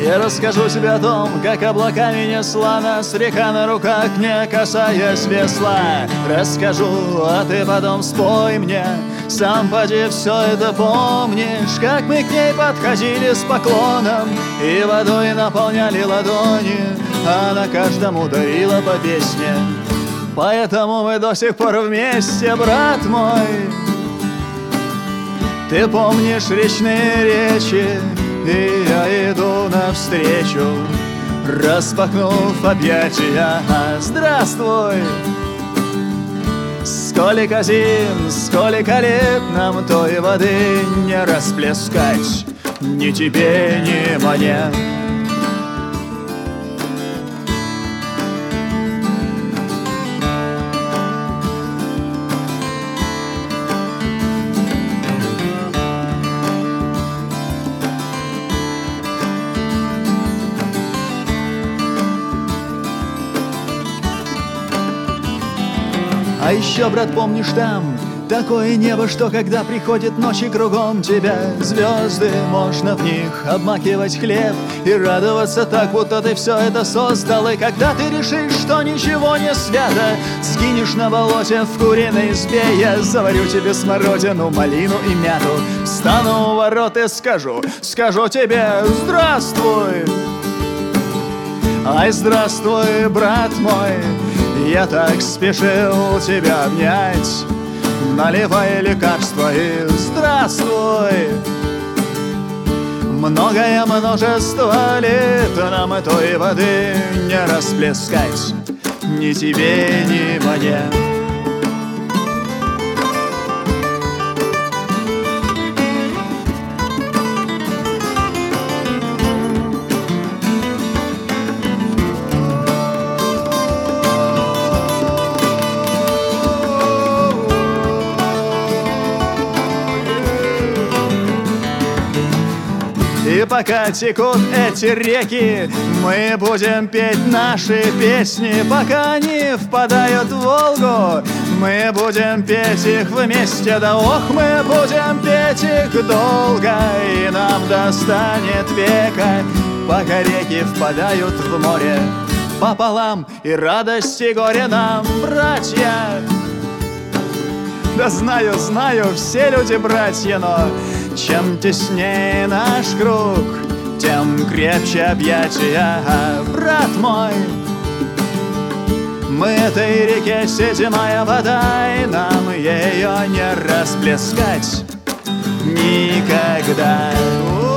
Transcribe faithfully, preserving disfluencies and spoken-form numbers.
Я расскажу тебе о том, как облаками несла нас река на руках, не касаясь весла. Расскажу, а ты потом спой мне, сам поди все это помнишь, как мы к ней подходили с поклоном и водой наполняли ладони, а она каждому дарила по песне. Поэтому мы до сих пор вместе, брат мой. Ты помнишь речные речи, и я иду навстречу, распахнув объятия. Здравствуй! Сколько зим, сколько лет нам той воды не расплескать, ни тебе, ни мне. А еще, брат, помнишь там такое небо, что когда приходит ночь и кругом тебя звезды, можно в них обмакивать хлеб и радоваться так, будто ты все это создал. И когда ты решишь, что ничего не свято, сгинешь на болоте в куриной избе, я заварю тебе смородину, малину и мяту, встану у ворот и скажу, скажу тебе здравствуй. Ай, здравствуй, брат мой, я так спешил тебя обнять. Наливай лекарства и здравствуй. Многое множество лет нам и той воды не расплескать, ни тебе, ни мне. И пока текут эти реки, мы будем петь наши песни. Пока они впадают в Волгу, мы будем петь их вместе. Да ох, мы будем петь их долго, и нам достанет века. Пока реки впадают в море пополам, и радость и горе нам, братья. Да знаю, знаю, все люди братья, но чем теснее наш круг, тем крепче объятия, брат мой. Мы этой реке седьмая вода, и нам ее не расплескать никогда.